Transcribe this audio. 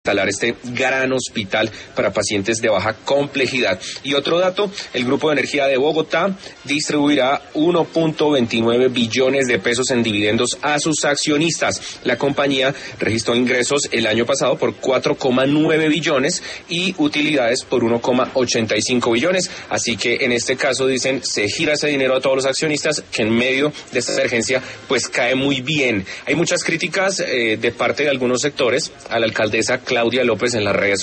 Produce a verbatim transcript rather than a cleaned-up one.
instalar este gran hospital para pacientes de baja complejidad. Y otro dato, el Grupo de Energía de Bogotá distribuirá uno punto veintinueve billones de pesos en dividendos a sus accionistas. La compañía registró ingresos el año pasado por cuatro coma nueve billones y utilidades por uno coma ochenta y cinco billones. Así que en este caso dicen, se gira ese dinero a todos los accionistas, que en medio de esta emergencia pues cae muy bien. Hay muchas críticas eh, de parte de algunos sectores a la alcaldesa Claudia López en las redes sociales.